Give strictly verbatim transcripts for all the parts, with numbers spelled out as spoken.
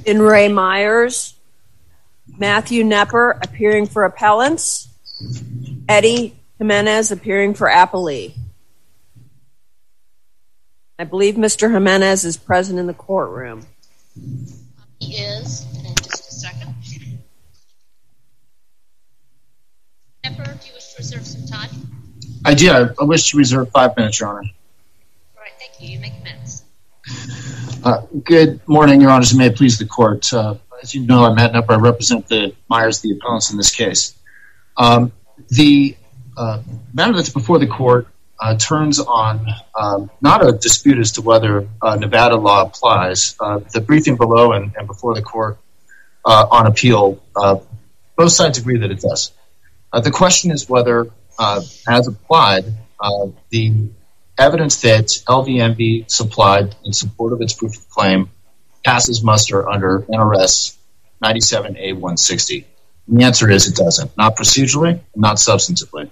In Ray Myers, Matthew Knepper appearing for appellants, Eddie Jimenez appearing for appellee. I believe Mister Jimenez is present in the courtroom. He is, in just a second. Knepper, do you wish to reserve some time? I do. I, I wish to reserve five minutes, Your Honor. All right, thank you. You make minutes. Uh, good morning, Your Honors, and may it please the court. Uh, as you know, I'm Matt Knepper. I represent the Myers, the appellants in this case. Um, the uh, matter that's before the court uh, turns on um, not a dispute as to whether uh, Nevada law applies. Uh, the briefing below and, and before the court uh, on appeal, uh, both sides agree that it does. Uh, the question is whether, uh, as applied, uh, the evidence that L V M V supplied in support of its proof of claim passes muster under N R S ninety-seven A one sixty. And the answer is it doesn't, not procedurally, not substantively.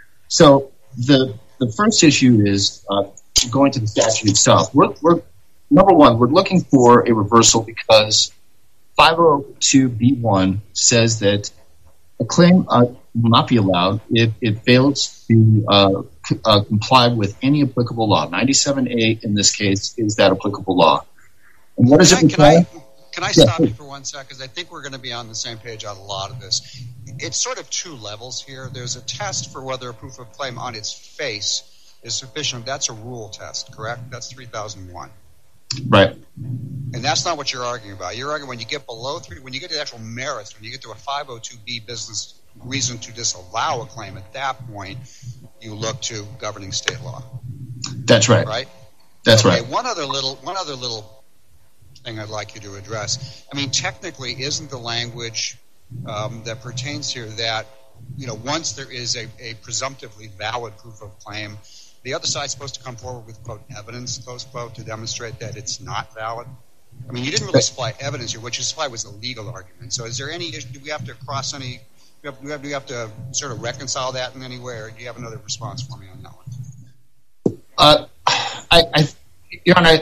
So the the first issue is uh, going to the statute itself. We're, we're number one, we're looking for a reversal because five oh two B one says that a claim uh, will not be allowed if it fails to uh, c- uh, comply with any applicable law. ninety-seven A in this case is that applicable law. And what does Can it I, require? can I, can I Yeah, stop please. you for one sec? Because I think we're going to be on the same page on a lot of this. It's sort of two levels here. There's a test for whether a proof of claim on its face is sufficient. That's a rule test, correct? That's three thousand one. Right. And that's not what you're arguing about. You're arguing when you get below three, when you get to the actual merits, when you get to a five oh two B business reason to disallow a claim, at that point, you look to governing state law. That's right. Right? That's okay, right. One other little, one other little thing I'd like you to address. I mean, technically, isn't the language um, that pertains here that, you know, once there is a, a presumptively valid proof of claim, the other side's supposed to come forward with, quote, evidence, close quote, to demonstrate that it's not valid? I mean, you didn't really supply evidence here. What you supplied was a legal argument. So is there any issue? Do we have to cross any – do we have, do we have to sort of reconcile that in any way, or do you have another response for me on that one? Uh, I, I, Your Honor,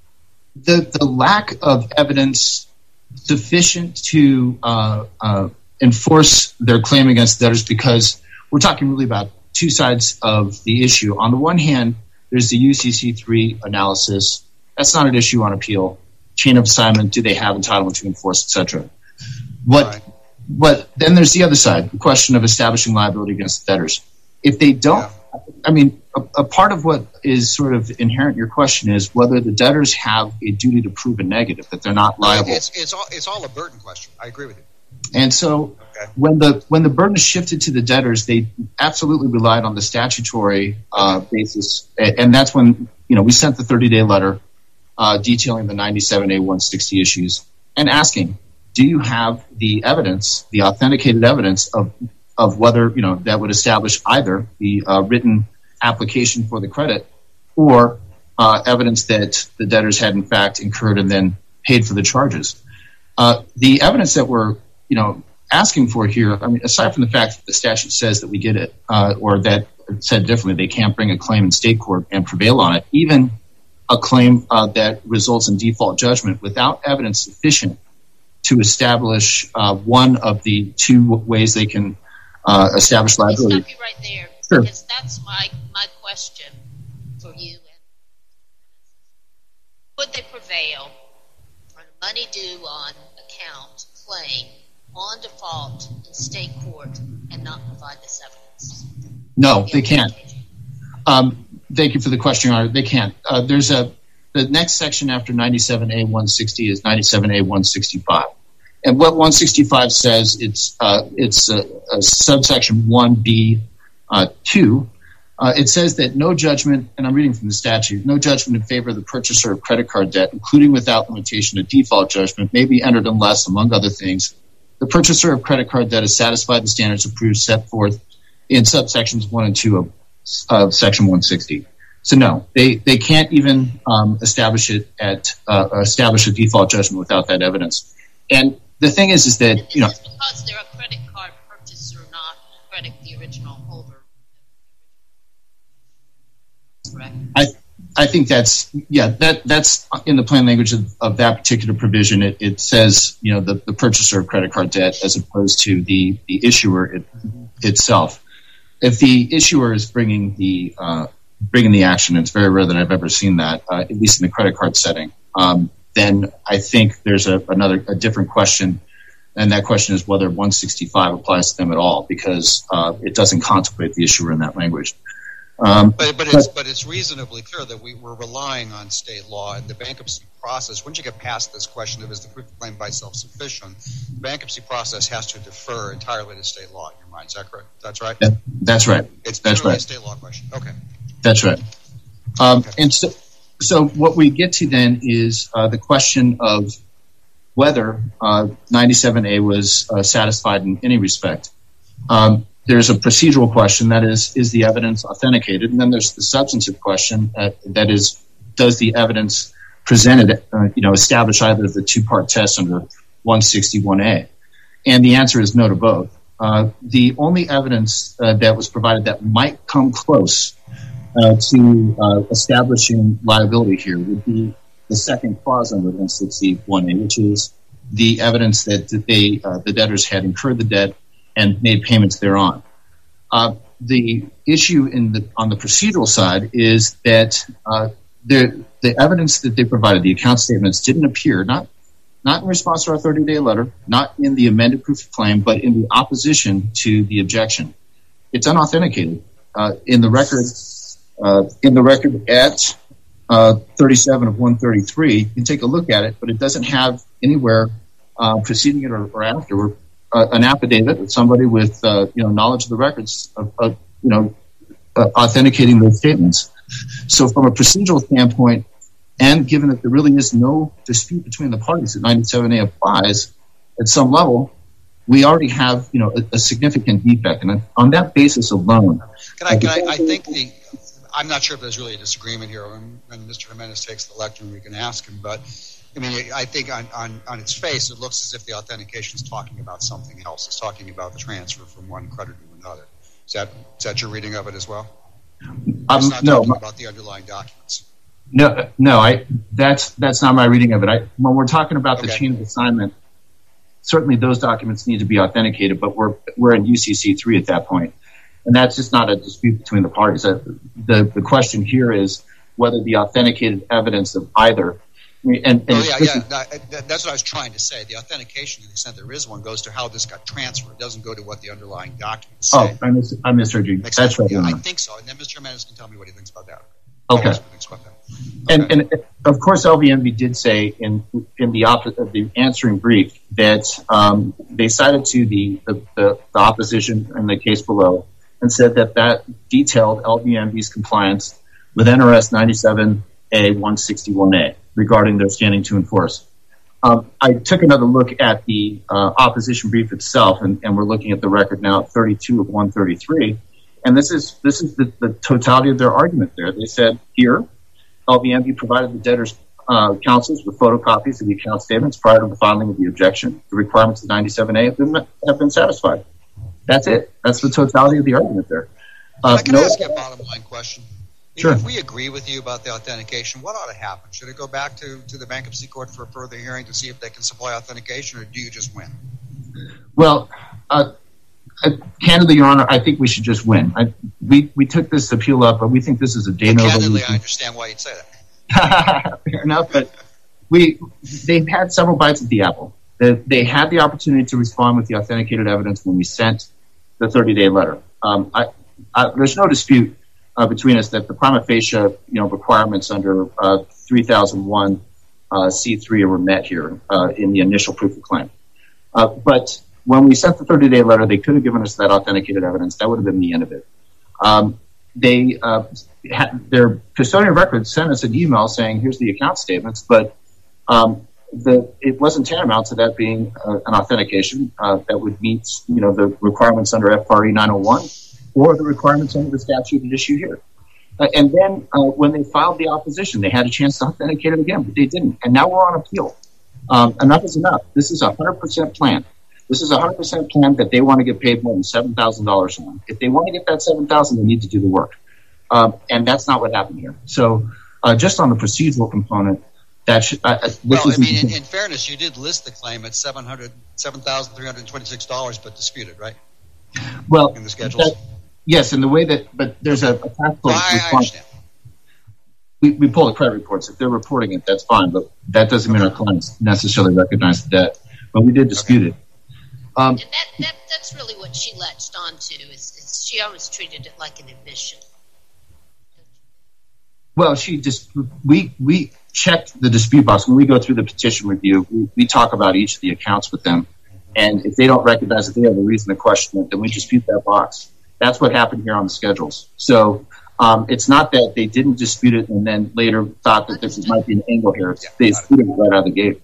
the, the lack of evidence sufficient to uh, uh, enforce their claim against debtors, because we're talking really about two sides of the issue. On the one hand, there's the U C C three analysis. That's not an issue on appeal. Chain of assignment, do they have entitlement to enforce, et cetera. What, Right. But then there's the other side, the question of establishing liability against debtors. If they don't, Yeah. I mean, a, a part of what is sort of inherent in your question is whether the debtors have a duty to prove a negative, that they're not liable. It's, it's, all, it's all a burden question. I agree with you. And so Okay. when the when the burden is shifted to the debtors, they absolutely relied on the statutory uh, basis. And, and that's when, you know, we sent the thirty-day letter uh, detailing the ninety-seven A one sixty issues and asking, do you have the evidence, the authenticated evidence of of whether, you know, that would establish either the uh, written application for the credit or uh, evidence that the debtors had in fact incurred and then paid for the charges. Uh, the evidence that we're, you know, asking for here, I mean, aside from the fact that the statute says that we get it, uh, or that said differently, they can't bring a claim in state court and prevail on it, even a claim uh, that results in default judgment without evidence sufficient to establish uh, one of the two ways they can uh, establish Let me liability. stop you right there, Sure. because that's my, my question for you. Would they prevail on a money due on account claim on default in state court and not provide this evidence? No, they can't. Um, thank you for the question, Your Honor. They can't. Uh, there's a the next section after ninety-seven A one sixty is ninety-seven A one sixty-five, and what one sixty-five says, it's uh, it's a, a subsection one B uh, two. Uh, it says that no judgment, and I'm reading from the statute, no judgment in favor of the purchaser of credit card debt, including without limitation a default judgment, may be entered unless, among other things, the purchaser of credit card debt has satisfied the standards of proof set forth in subsections one and two of, of section one sixty. So no, they, they can't even um, establish it at uh, establish a default judgment without that evidence. And the thing is, is that, you know, This is because they're a credit card purchaser, not credit the original holder. Correct. I I think that's, yeah, that that's in the plain language of, of that particular provision. It, it says, you know, the, the purchaser of credit card debt as opposed to the, the issuer it, itself. If the issuer is bringing the uh, bringing the action, it's very rare that I've ever seen that, uh, at least in the credit card setting, um, then I think there's a, another a different question, and that question is whether one sixty-five applies to them at all, because uh, it doesn't contemplate the issuer in that language. Um, but, but, it's, but it's reasonably clear that we were relying on state law in the bankruptcy process. Once you get past this question of is the proof of claim by self-sufficient, the bankruptcy process has to defer entirely to state law in your mind. Is that correct? That's right? That, that's right. It's that's purely right. a state law question. Okay. That's right. Um, okay. And so, so what we get to then is uh, the question of whether uh, ninety-seven A was uh, satisfied in any respect. Um, There's a procedural question, that is, is the evidence authenticated? And then there's the substantive question, uh, that is, does the evidence presented, uh, you know, establish either of the two-part tests under one sixty-one A? And the answer is no to both. Uh, the only evidence uh, that was provided that might come close uh, to uh, establishing liability here would be the second clause under one sixty-one A, which is the evidence that, that they, uh, the debtors had incurred the debt and made payments thereon. Uh, the issue in the, on the procedural side is that uh, the, the evidence that they provided, the account statements, didn't appear, not, not in response to our thirty-day letter, not in the amended proof of claim, but in the opposition to the objection. It's unauthenticated. Uh, in the record, uh, in the record at uh, thirty-seven of one thirty-three, you can take a look at it, but it doesn't have anywhere uh, preceding it or, or after Uh, an affidavit of somebody with, uh, you know, knowledge of the records of, of you know, uh, authenticating those statements. So from a procedural standpoint, and given that there really is no dispute between the parties that ninety-seven A applies at some level, we already have, you know, a, a significant defect. And on that basis alone, can I, can I, I think the, I'm not sure if there's really a disagreement here. When, when Mister Jimenez takes the lectern, we can ask him, but I mean, I think on, on, on its face, it looks as if the authentication is talking about something else. It's talking about the transfer from one creditor to another. Is that is that your reading of it as well? Um, it's not no, talking about the underlying documents. No, no, I that's that's not my reading of it. I, when we're talking about the Okay. chain of assignment, certainly those documents need to be authenticated, but we're we're in U C C three at that point, and that's just not a dispute between the parties. Uh, the the question here is whether the authenticated evidence of either. And, and oh, yeah, yeah. That, that's what I was trying to say. The authentication, to the extent there is one, goes to how this got transferred. It doesn't go to what the underlying documents say. Oh, I, mis- I misheard you. Makes That's sense? right. Yeah, I think so. And then Mister Jimenez can tell me what he thinks about that. Okay. What he thinks about that. Okay. And, and of course, L V M B did say in in the op- the answering brief that um, they cited to the, the, the, the opposition in the case below and said that that detailed L V M B's compliance with N R S ninety-seven A one sixty-one A regarding their standing to enforce. Um, I took another look at the uh, opposition brief itself, and, and we're looking at the record now at thirty-two of one thirty-three. And this is this is the, the totality of their argument there. They said here, L V M B provided the debtors' uh, counsels with photocopies of the account statements prior to the filing of the objection. The requirements of ninety-seven A have been, have been satisfied. That's it. That's the totality of the argument there. Uh, I can no, ask you a bottom line question. Sure. If we agree with you about the authentication, what ought to happen? Should it go back to, to the bankruptcy court for a further hearing to see if they can supply authentication, or do you just win? Well, uh, uh, candidly, Your Honor, I think we should just win. I, we we took this appeal up, but we think this is a de novo. Candidly, I understand why you'd say that. Fair enough, but we they've had several bites at the apple. They, they had the opportunity to respond with the authenticated evidence when we sent the thirty-day letter. Um, I, I, there's no dispute uh, between us that the prima facie, you know, requirements under uh, three thousand one uh, C three were met here uh, in the initial proof of claim. Uh, but when we sent the thirty-day letter, they could have given us that authenticated evidence. That would have been the end of it. Um, they uh, had, their custodian of records sent us an email saying, "Here's the account statements," but um, the it wasn't tantamount to that being uh, an authentication uh, that would meet, you know, the requirements under F R E nine oh one or the requirements under the statute at issue here. Uh, and then uh, when they filed the opposition, they had a chance to authenticate it again, but they didn't. And now we're on appeal. Um, enough is enough. This is a one hundred percent plan. This is a one hundred percent plan that they want to get paid more than seven thousand dollars on. If they want to get that seven thousand dollars, they need to do the work. Um, and that's not what happened here. So Uh, just on the procedural component, that should, uh, this well, is I mean, in, in fairness, you did list the claim at seven thousand three hundred twenty-six dollars, but disputed, right? Well, in the schedules. That, yes, in the way that, but there's a, a tax code. I, I understand. We, we pull the credit reports. If they're reporting it, that's fine, but that doesn't mean our clients necessarily recognize the debt. But we did dispute okay. it. Um, and that, that, that's really what she latched onto. Is, is she always treated it like an admission. Well, she just we we checked the dispute box when we go through the petition review. We, we talk about each of the accounts with them, and if they don't recognize that they have a reason to question it, then we dispute that box. That's what happened here on the schedules. So um, it's not that they didn't dispute it and then later thought that this might be an angle here. It's, they disputed it right out of the gate.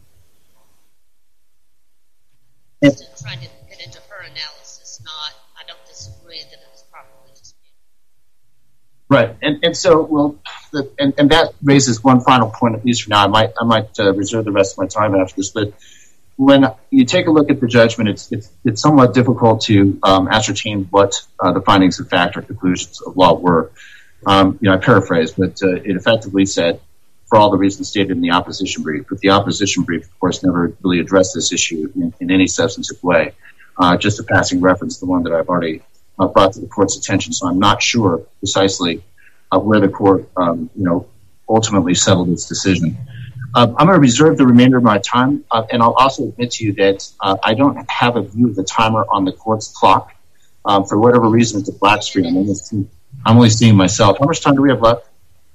I'm still trying to get into her analysis. Not, I don't disagree that it was properly disputed. Right, and and so well, the, and and that raises one final point. At least for now, I might I might uh, reserve the rest of my time after this. But when you take a look at the judgment, it's it's, it's somewhat difficult to um, ascertain what uh, the findings of fact or conclusions of law were. Um, you know, I paraphrase, but uh, it effectively said, for all the reasons stated in the opposition brief. But the opposition brief, of course, never really addressed this issue in, in any substantive way. Uh, just a passing reference, the one that I've already uh, brought to the court's attention. So I'm not sure precisely uh, where the court, um, you know, ultimately settled its decision. Uh, I'm going to reserve the remainder of my time, uh, and I'll also admit to you that uh, I don't have a view of the timer on the court's clock. Um, for whatever reason, it's a black screen. I'm only seeing, I'm only seeing myself. How much time do we have left?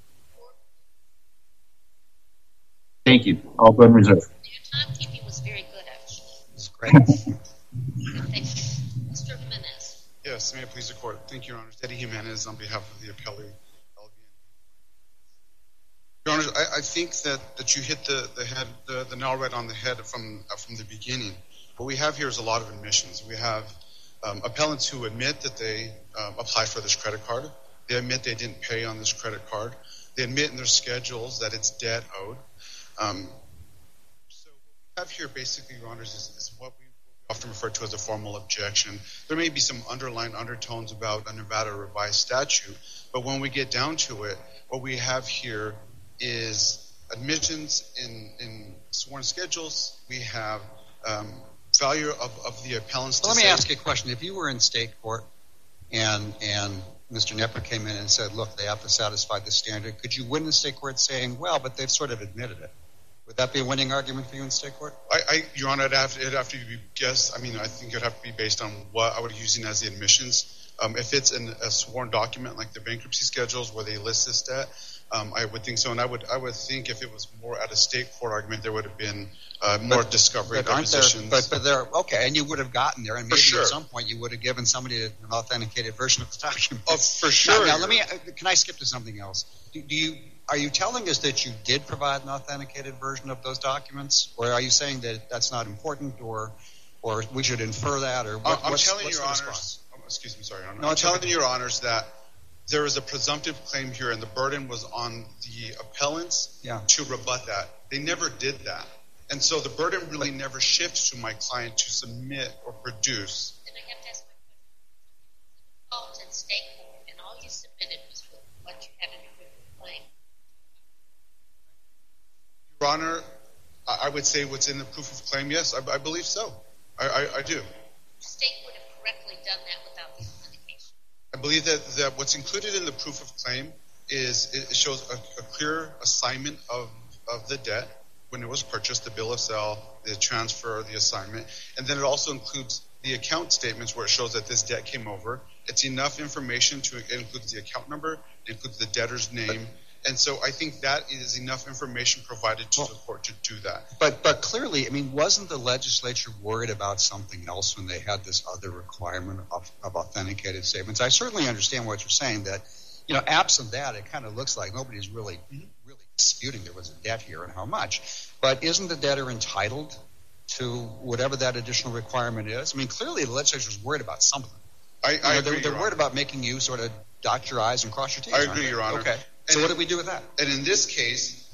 Thank you. I'll go ahead and reserve. Your timekeeping was very good, actually. It's great. Thank you. Mister Jimenez. Yes, may it please the court. Thank you, Your Honor. Eddie Jimenez on behalf of the appellee. Your Honor, I, I think that, that you hit the, the head the, the nail right on the head from uh, from the beginning. What we have here is a lot of admissions. We have um, appellants who admit that they um, applied for this credit card. They admit they didn't pay on this credit card. They admit in their schedules that it's debt owed. Um, so what we have here basically, Your Honors, is, is what we often refer to as a formal objection. There may be some underlying undertones about a Nevada revised statute, but when we get down to it, what we have here is admissions in, in sworn schedules. We have um, failure of, of the appellants to Let me say, ask you a question. If you were in state court and and Mister Knepper came in and said, look, they have to satisfy the standard, could you win in state court saying, well, but they've sort of admitted it? Would that be a winning argument for you in state court? I, I, Your Honor, it'd have, to, it'd have to be guessed. I mean, I think it'd have to be based on what I would be using as the admissions. Um, if it's in a sworn document like the bankruptcy schedules where they list this debt, um, I would think so. And I would I would think if it was more at a state court argument, there would have been uh, more but, discovery but depositions. There, but, but there, okay, and you would have gotten there, and maybe sure. at some point you would have given somebody an authenticated version of the document. Oh, for sure. Now, now let me. Can I skip to something else? Do, do you are you telling us that you did provide an authenticated version of those documents, or are you saying that that's not important, or or we should infer that, or what, I'm what's, telling what's Your the Honors. response? Oh, excuse me, sorry, Your Honor. No, I'm it's telling okay. Your Honors that there is a presumptive claim here, and the burden was on the appellants Yeah. to rebut that. They never did that. And so the burden really never shifts to my client to submit or produce. Then I have to ask my question. Default in state court, and all you submitted was what you had in your written claim. Your Honor, I, I would say what's in the proof of claim, yes, I, I believe so. I, I, I do. The state would have correctly done that without the authentication. I believe that, that what's included in the proof of claim is it shows a, a clear assignment of, of the debt when it was purchased, the bill of sale, the transfer, the assignment, and then it also includes the account statements where it shows that this debt came over. It's enough information to it includes the account number, it includes the debtor's name, and so I think that is enough information provided to the court to do that. But but clearly, I mean, wasn't the legislature worried about something else when they had this other requirement of, of authenticated statements? I certainly understand what you're saying, that, you know, absent that, it kind of looks like nobody's really, really disputing there was a debt here and how much. But isn't the debtor entitled to whatever that additional requirement is? I mean, clearly the legislature is worried about something. I, I you know, agree, they're, they're Your worried Honor. about making you sort of dot your I's and cross your T's. I aren't agree, they? Your Honor. Okay. So And what it- do we do with that? And in this case,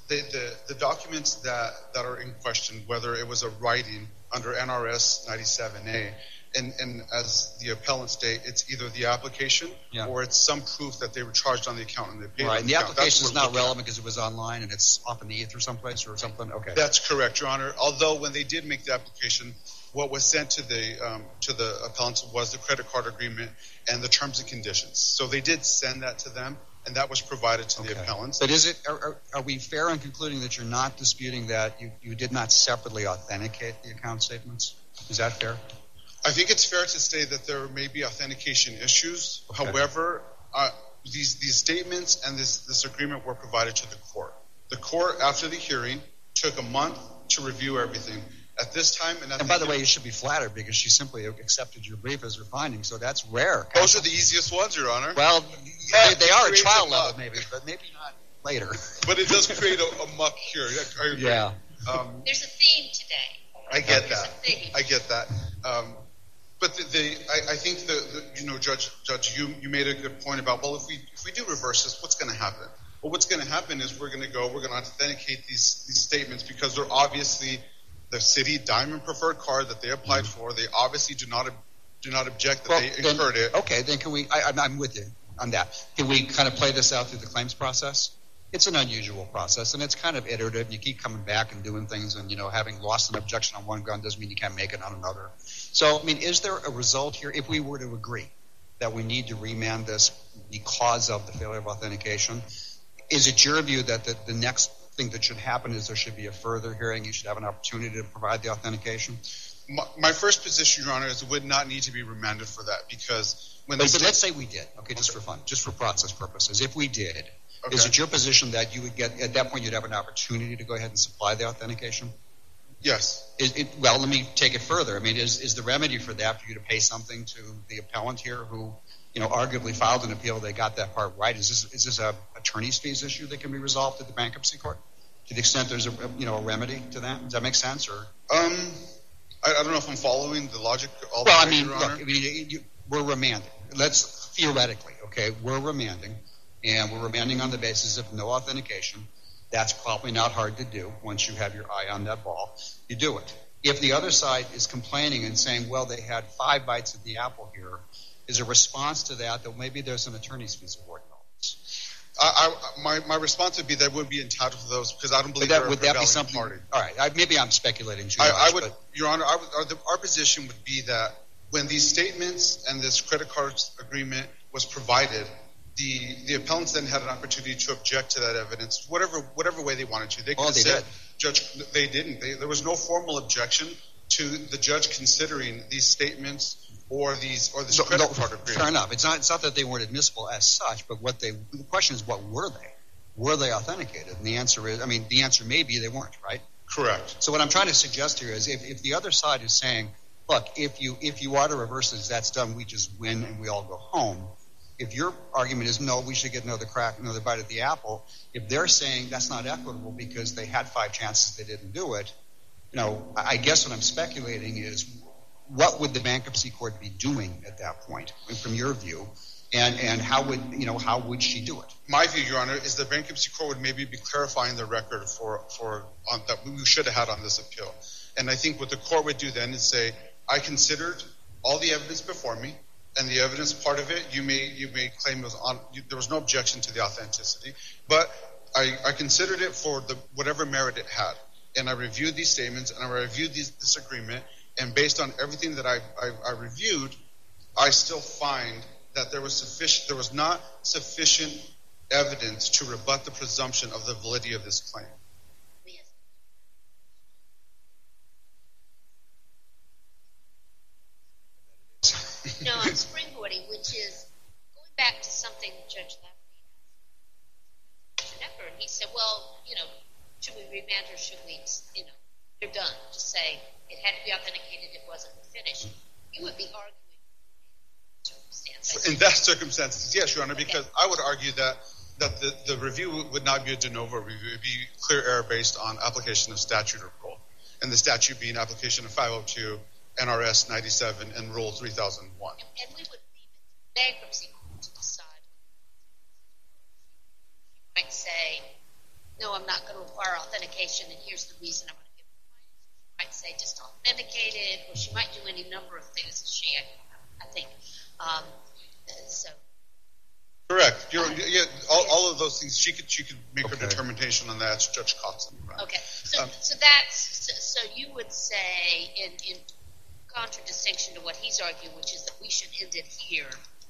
the, the, the documents that, that are in question, whether it was a writing under N R S ninety-seven A, and, and as the appellant state, it's either the application yeah. or it's some proof that they were charged on the account and they paid right. on And the, the account. application is not relevant because it was online and it's off in the ether someplace or something? Okay. That's correct, Your Honor. Although when they did make the application, what was sent to the um, to the appellants was the credit card agreement and the terms and conditions. So they did send that to them, and that was provided to okay. the appellants. But is it are, are, are we fair in concluding that you're not disputing that you, you did not separately authenticate the account statements? Is that fair? I think it's fair to say that there may be authentication issues. Okay. However, uh, these these statements and this, this agreement were provided to the court. The court, after the hearing, took a month to review everything. At this time, and, and by the way, you should be flattered because she simply accepted your brief as her finding, so that's rare. Those are the easiest ones, Your Honor. Well, yeah, they, they are at trial level, maybe, but maybe not later. But it does create a, a muck here. I agree. Yeah. Um, There's a theme today. I get There's that. A theme. I get that. Um, but the, the I, I think the, the you know, Judge, Judge, you you made a good point about well, if we if we do reverse this, what's going to happen? Well, what's going to happen is we're going to go, we're going to authenticate these these statements because they're obviously the city diamond preferred card that they applied mm-hmm. for. They obviously do not do not object that well, they then, incurred it. Okay, then can we? I, I'm with you on that. Can we kind of play this out through the claims process? It's an unusual process, and it's kind of iterative. You keep coming back and doing things, and you know, having lost an objection on one gun doesn't mean you can't make it on another. So, I mean, is there a result here if we were to agree that we need to remand this because of the failure of authentication? Is it your view that the, the next thing that should happen is there should be a further hearing? You should have an opportunity to provide the authentication? My, my first position, Your Honor, is it would not need to be remanded for that because when but, they but let's say we did. Okay, just okay. for fun, just for process purposes. If we did, okay. is it your position that you would get at that point you'd have an opportunity to go ahead and supply the authentication? Yes. Is it, well, let me take it further. I mean, is is the remedy for that for you to pay something to the appellant here who, you know, arguably filed an appeal? They got that part right. Is this is this a attorney's fees issue that can be resolved at the bankruptcy court? To the extent there's a you know a remedy to that, does that make sense? Or um, I, I don't know if I'm following the logic. All well, the I mean, Your look, Honor. I mean, you, we're remanding. Let's theoretically, okay, we're remanding, and we're remanding on the basis of no authentication. That's probably not hard to do once you have your eye on that ball. You do it. If the other side is complaining and saying, well, they had five bites at the apple here, is a response to that that maybe there's an attorney's fees award? I, I, my, my response would be that I wouldn't be entitled to those because I don't believe that, they're would a that be prevailing something? party. All right, I, maybe I'm speculating too I, much. I would, but, Your Honor, I would, our, the, our position would be that when these statements and this credit card agreement was provided, the the appellants then had an opportunity to object to that evidence, whatever whatever way they wanted to. They could oh, have they said, did. Judge, they didn't. They, there was no formal objection to the judge considering these statements or these or this no, credit no, card agreement. Fair enough. It's not it's not that they weren't admissible as such, but what they the question is, what were they? Were they authenticated? And the answer is, I mean, the answer may be they weren't, right? Correct. So what I'm trying to suggest here is if, if the other side is saying, look, if you if you are to reverse this, that's done, we just win and we all go home. If your argument is no, we should get another crack, another bite at the apple, if they're saying that's not equitable because they had five chances, they didn't do it, you know, I guess what I'm speculating is what would the bankruptcy court be doing at that point, from your view, and and how would you know how would she do it? My view, Your Honor, is the bankruptcy court would maybe be clarifying the record for for on, that we should have had on this appeal, and I think what the court would do then is say, I considered all the evidence before me. And the evidence part of it, you may you may claim it was on. You, there was no objection to the authenticity, but I, I considered it for the whatever merit it had, and I reviewed these statements and I reviewed these, this agreement, and based on everything that I, I, I reviewed, I still find that there was sufficient. There was not sufficient evidence to rebut the presumption of the validity of this claim. No, I'm springboarding, which is going back to something Judge Lafferty asked Nepper, and he said, well, you know, should we remand or should we, you know, you're done. Just say it had to be authenticated, it wasn't finished. You would be arguing in circumstances. In that circumstances, yes, Your Honor, because okay. I would argue that that the, the review would not be a de novo review. It would be clear error based on application of statute or rule, and the statute being application of five oh two N R S ninety-seven and Rule three thousand one. And, and we would leave it to the bankruptcy court to decide. You might say, no, I'm not going to require authentication, and here's the reason I'm going to give it. She might say just authenticate it, or she might do any number of things. She, I think. Um, so. Correct. You're, yeah, all, all of those things. She could she could make okay. her determination on that. It's Judge Coxon. Right? Okay. So um, so that's so, so you would say in in contradistinction to what he's arguing, which is that we should end it here.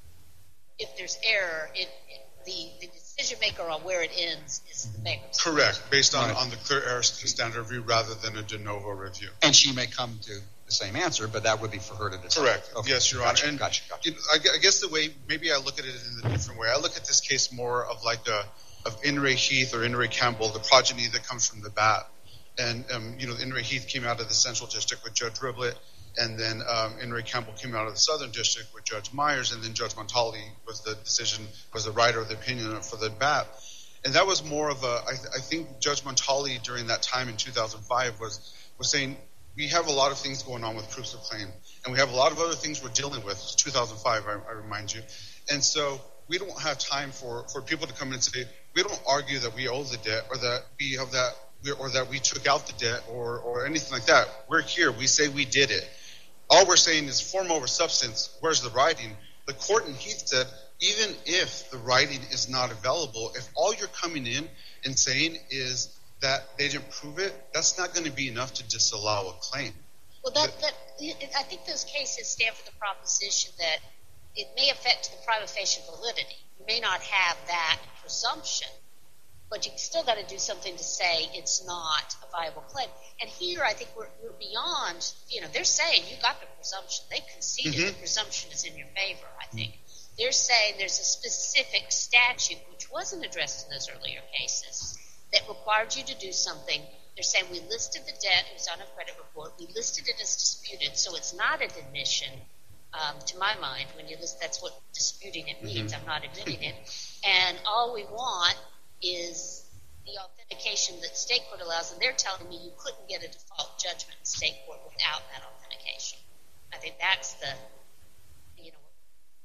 If there's error, it, it the the decision maker on where it ends is the mayor. Correct. Based on, right. on the clear error standard review rather than a de novo review. And she may come to the same answer, but that would be for her to decide. Correct. Okay. Yes, Your gotcha. Honor. And gotcha. Gotcha. You know, I, I guess the way maybe I look at it in a different way. I look at this case more of like a of In re Heath or In re Campbell, the progeny that comes from the bat. And um, you know, In re Heath came out of the Central District with Judge Riblett, and then um, In re Campbell came out of the Southern District with Judge Myers, and then Judge Montali was the decision was the writer of the opinion for the bat. And that was more of a. I, I think Judge Montali during that time in two thousand five was was saying, we have a lot of things going on with proofs of claim, and we have a lot of other things we're dealing with. It's two thousand five, I, I remind you. And so we don't have time for, for people to come in and say, we don't argue that we owe the debt or that we have that or that we took out the debt or, or anything like that. We're here. We say we did it. All we're saying is form over substance. Where's the writing? The court in Heath said, even if the writing is not available, if all you're coming in and saying is that they didn't prove it, that's not going to be enough to disallow a claim. Well, that, that I think those cases stand for the proposition that it may affect the prima facie validity. You may not have that presumption, but you still got to do something to say it's not a viable claim. And here, I think we're, we're beyond. You know, they're saying you got the presumption. They conceded mm-hmm. the presumption is in your favor. I think they're saying there's a specific statute which wasn't addressed in those earlier cases that required you to do something. They're saying we listed the debt, it was on a credit report, we listed it as disputed, so it's not an admission, um, to my mind, when you list, that's what disputing it means, mm-hmm. I'm not admitting it, and all we want is the authentication that state court allows, and they're telling me you couldn't get a default judgment in state court without that authentication. I think that's the, you know.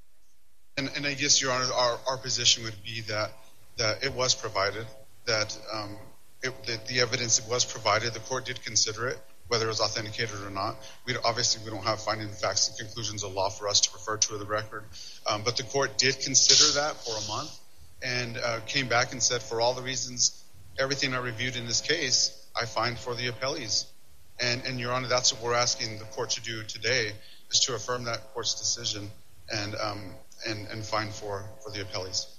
And, and I guess, Your Honor, our, our position would be that, that it was provided, that um, it, the, the evidence was provided. The court did consider it, whether it was authenticated or not. We obviously we don't have finding facts and conclusions of law for us to refer to in the record, um, but the court did consider that for a month and uh, came back and said, for all the reasons, everything I reviewed in this case, I find for the appellees. And, and Your Honor, that's what we're asking the court to do today, is to affirm that court's decision and um, and, and find for, for the appellees.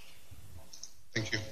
Thank you.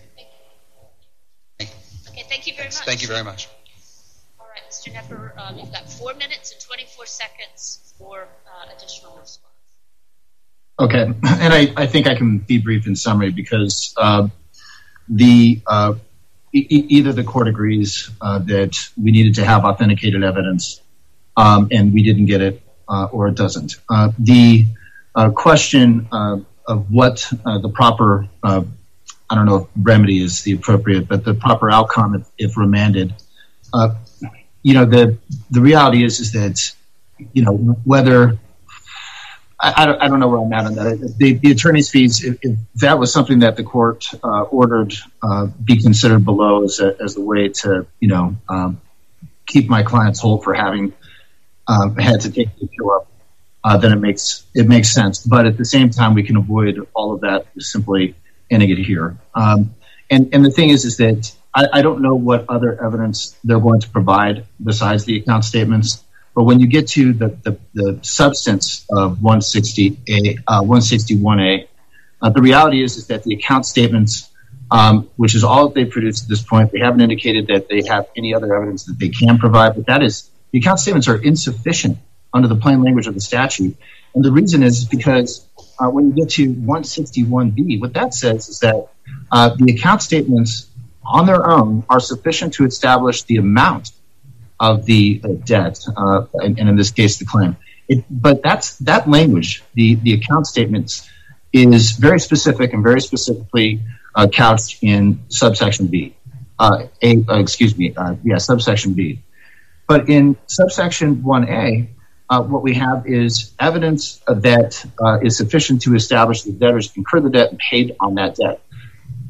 Okay, thank you very much. Thank you very much. All right, Mister Knepper, um, you've got four minutes and twenty-four seconds for uh, additional response. Okay, and I, I think I can be brief in summary because uh, the uh, e- either the court agrees uh, that we needed to have authenticated evidence um, and we didn't get it, uh, or it doesn't. Uh, the uh, question uh, of what uh, the proper uh, I don't know if remedy is the appropriate, but the proper outcome if, if remanded. Uh, you know, the the reality is is that, you know, whether I, I, don't, I don't know where I'm at on that. The, the attorney's fees, if, if that was something that the court uh, ordered uh, be considered below as a, as the way to, you know, um, keep my clients whole for having um, had to take the appeal up, uh, then it makes it makes sense. But at the same time, we can avoid all of that simply ending it here. Um, and, and the thing is, is that I, I don't know what other evidence they're going to provide besides the account statements. But when you get to the, the, the substance of one sixty A, uh, one sixty-one A, uh, the reality is, is that the account statements, um, which is all that they produced at this point, they haven't indicated that they have any other evidence that they can provide. But that is, the account statements are insufficient under the plain language of the statute. And the reason is because Uh, when you get to one sixty-one B, what that says is that uh, the account statements on their own are sufficient to establish the amount of the uh, debt, uh, and, and in this case, the claim. It, but that's that language, the, the account statements, is very specific and very specifically uh, couched in subsection B. Uh, a, uh, excuse me, uh, yeah, subsection B. But in subsection one A, Uh, what we have is evidence uh, that uh, is sufficient to establish the debtors incurred the debt and paid on that debt.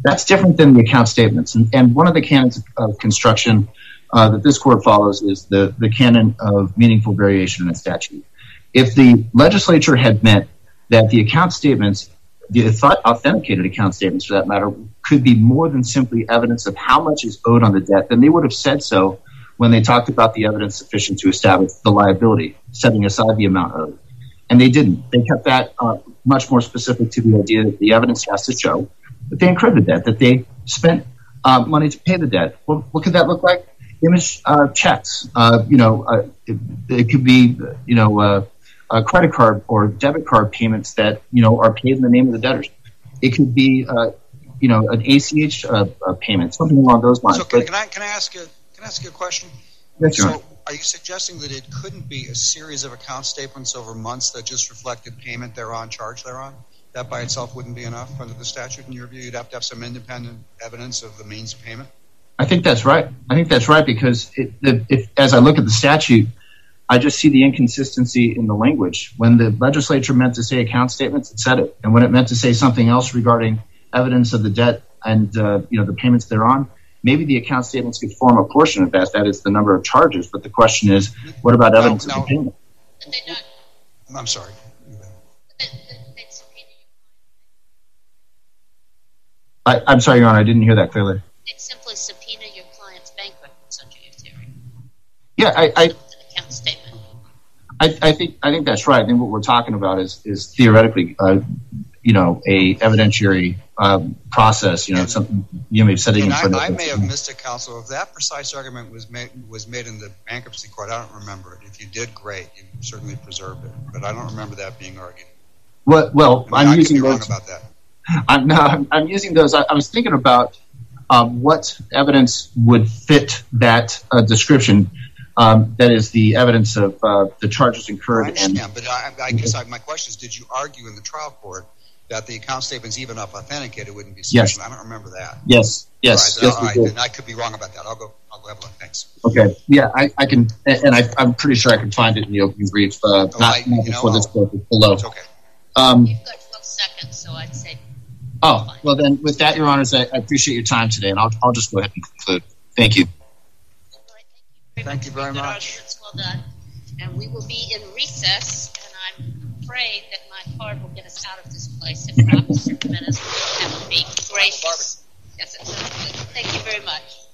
That's different than the account statements. And, and one of the canons of construction uh, that this court follows is the, the canon of meaningful variation in a statute. If the legislature had meant that the account statements, the authenticated account statements for that matter, could be more than simply evidence of how much is owed on the debt, then they would have said so when they talked about the evidence sufficient to establish the liability, setting aside the amount owed. And they didn't. They kept that uh, much more specific to the idea that the evidence has to show that they incurred the debt, that they spent uh, money to pay the debt. Well, what could that look like? Image uh, checks. Uh, you know, uh, it, it could be, you know, uh, uh, credit card or debit card payments that, you know, are paid in the name of the debtors. It could be, uh, you know, an A C H uh, uh, payment, something along those lines. So can, can I can I ask you can I ask you a question? Yes, so are you suggesting that it couldn't be a series of account statements over months that just reflected payment thereon, charge thereon? That by itself wouldn't be enough under the statute in your view? You'd have to have some independent evidence of the means of payment? I think that's right. I think that's right because it, if, as I look at the statute, I just see the inconsistency in the language. When the legislature meant to say account statements, it said it. And when it meant to say something else regarding evidence of the debt and uh, you know the payments thereon, maybe the account statements could form a portion of that. That is the number of charges. But the question is, what about evidence no, no. of the payment? But they not, I'm sorry. they, they subpoena you. I, I'm sorry, Your Honor, I didn't hear that clearly. They'd simply subpoena your client's bank records under your theory. Yeah, I, I, An account statement. I, I think I think that's right. I think what we're talking about is is theoretically, uh, you know, a evidentiary um, process. You know, something you may be setting in And front I, of. I may have missed it, counsel. If that precise argument was made was made in the bankruptcy court, I don't remember it. If you did, great. You certainly preserved it, but I don't remember that being argued. Well, well, I mean, I'm I using could be wrong those. about that. I'm, no, I'm, I'm using those. I, I was thinking about um, what evidence would fit that uh, description. Um, that is the evidence of uh, the charges incurred. I understand, and but I, I guess I, my question is, did you argue in the trial court that the account statements, even if authenticated, wouldn't be sufficient? Yes. I don't remember that. Yes, yes, all right, yes. all we right, did. then I could be wrong about that. I'll go. I'll go have a look. Thanks. Okay. Yeah, I, I can, and I, I'm pretty sure I can find it in the opening brief. Uh, Oh, not I- not you know, before this I'll- court, but below. It's okay. Um, You've got twelve seconds, so I'd say. oh, well then, with that, Your Honors, I, I appreciate your time today, and I'll, I'll just go ahead and conclude. Thank you. All right, thank Thank you you very very much. much. Good arguments, well done. And we will be in recess, and I'm afraid that my card will get us out of this place. If not, Mister Jimenez will have to be gracious. Yes, it sounds good. Thank you very much.